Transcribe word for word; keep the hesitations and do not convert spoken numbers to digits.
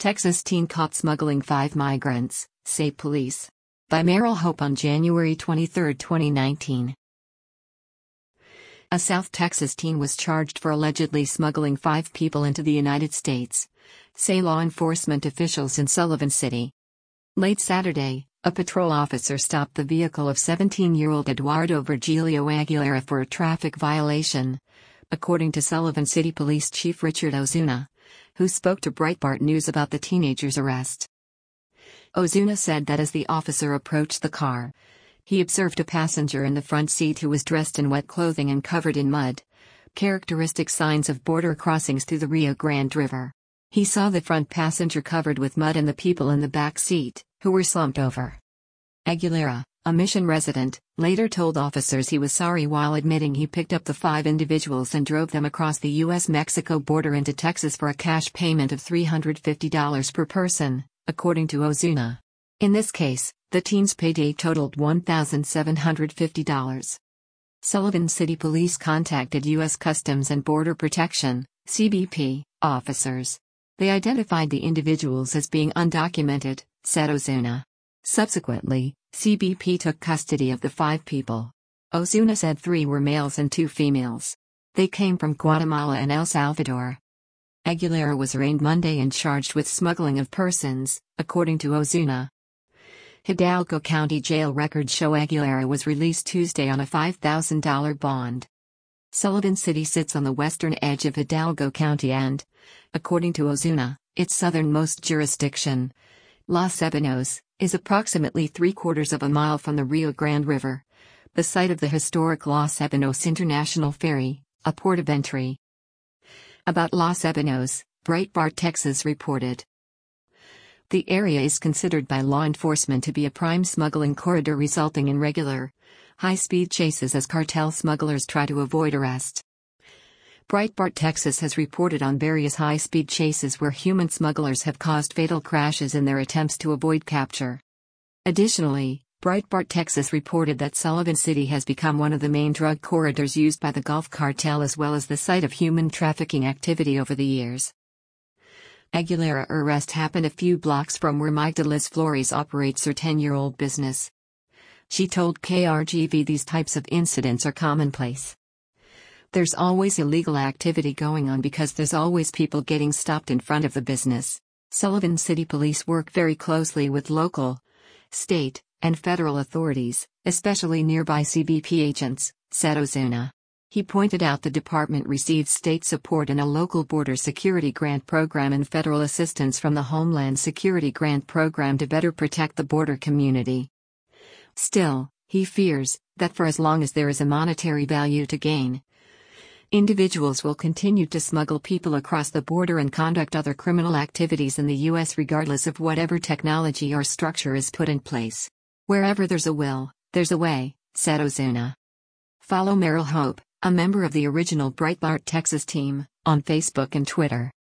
Texas teen caught smuggling five migrants, say police. By Meryl Hope on January twenty-third, twenty nineteen. A South Texas teen was charged for allegedly smuggling five people into the United States, say law enforcement officials in Sullivan City. Late Saturday, a patrol officer stopped the vehicle of seventeen-year-old Eduardo Virgilio Aguilera for a traffic violation, according to Sullivan City Police Chief Richard Ozuna, who spoke to Breitbart News about the teenager's arrest. Ozuna said that as the officer approached the car, he observed a passenger in the front seat who was dressed in wet clothing and covered in mud, characteristic signs of border crossings through the Rio Grande River. He saw the front passenger covered with mud and the people in the back seat, who were slumped over. Aguilera, a Mission resident, later told officers he was sorry while admitting he picked up the five individuals and drove them across the U S Mexico border into Texas for a cash payment of three hundred fifty dollars per person, according to Ozuna. In this case, the teen's payday totaled one thousand seven hundred fifty dollars. Sullivan City Police contacted U S Customs and Border Protection, C B P, officers. They identified the individuals as being undocumented, said Ozuna. Subsequently, C B P took custody of the five people. Ozuna said three were males and two females. They came from Guatemala and El Salvador. Aguilera was arraigned Monday and charged with smuggling of persons, according to Ozuna. Hidalgo County jail records show Aguilera was released Tuesday on a five thousand dollars bond. Sullivan City sits on the western edge of Hidalgo County and, according to Ozuna, its southernmost jurisdiction, Los Ebanos, is approximately three-quarters of a mile from the Rio Grande River, the site of the historic Los Ebanos International Ferry, a port of entry. About Los Ebanos, Breitbart Texas reported. The area is considered by law enforcement to be a prime smuggling corridor, resulting in regular, high-speed chases as cartel smugglers try to avoid arrest. Breitbart Texas has reported on various high-speed chases where human smugglers have caused fatal crashes in their attempts to avoid capture. Additionally, Breitbart Texas reported that Sullivan City has become one of the main drug corridors used by the Gulf Cartel as well as the site of human trafficking activity over the years. Aguilera arrest happened a few blocks from where Magdalena Flores operates her ten-year-old business. She told K R G V these types of incidents are commonplace. There's always illegal activity going on because there's always people getting stopped in front of the business. Sullivan City Police work very closely with local, state, and federal authorities, especially nearby C B P agents, said Ozuna. He pointed out the department receives state support in a local border security grant program and federal assistance from the Homeland Security Grant Program to better protect the border community. Still, he fears that for as long as there is a monetary value to gain, individuals will continue to smuggle people across the border and conduct other criminal activities in the U S regardless of whatever technology or structure is put in place. Wherever there's a will, there's a way, said Ozuna. Follow Meryl Hope, a member of the original Breitbart Texas team, on Facebook and Twitter.